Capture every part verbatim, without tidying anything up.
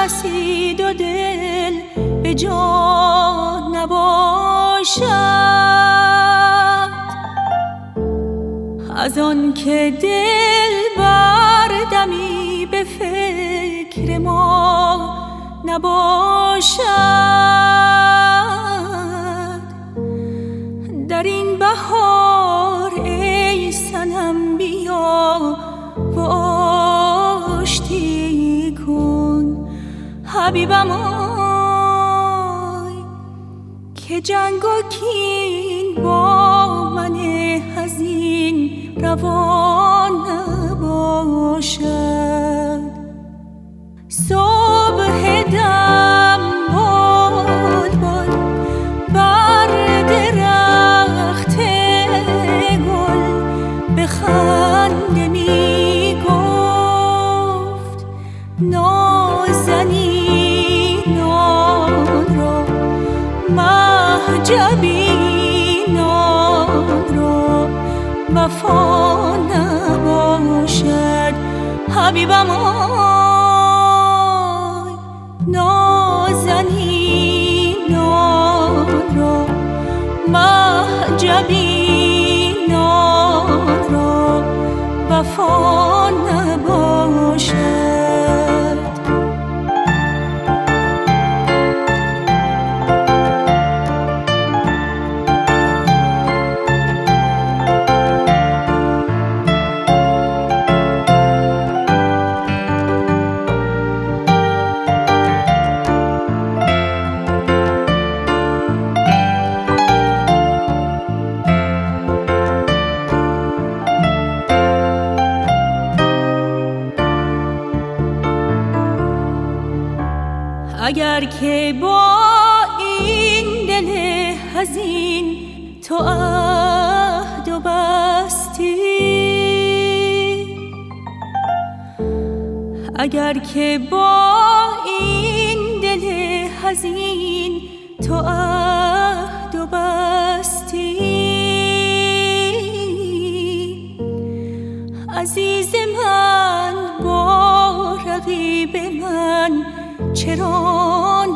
کسی دو دل به جا نباشد، از آن که دل بر دمی به فکر ما نباشد. در این بهار ای صنم بیا و آشتی کن حبیبم آی، که جنگ و کین با من حزین روا نباشد. صبح دم بلبل بر درخت گل به خنده می گفت نازنینان را مهجبینان را وفا نباشد حبیبم آی، نازنینان را مهجبینان را وفا نباشد. اگر که با این دل حزین تو عهد و بستی، اگر که با این دل حزین تو عهد و بستی، عزیز من با رقیب من چرا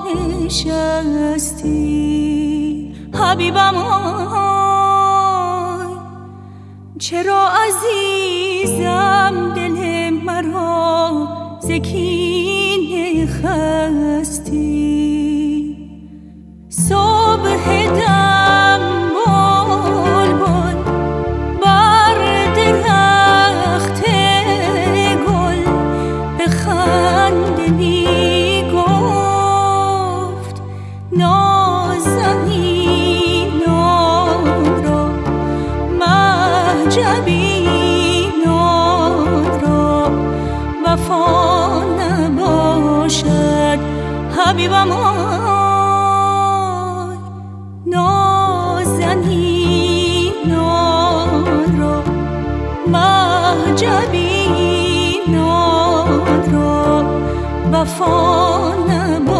نشستی حبیبم آی، چرا عزیزم دل مرا ز کینه خستی. صبح دم بلبل بر درخت گل به خنده می گفت نازنینان را مهجبینان را وفا نباشد حبیبم آی، نازنینان را مهجبینان را وفا نباشد.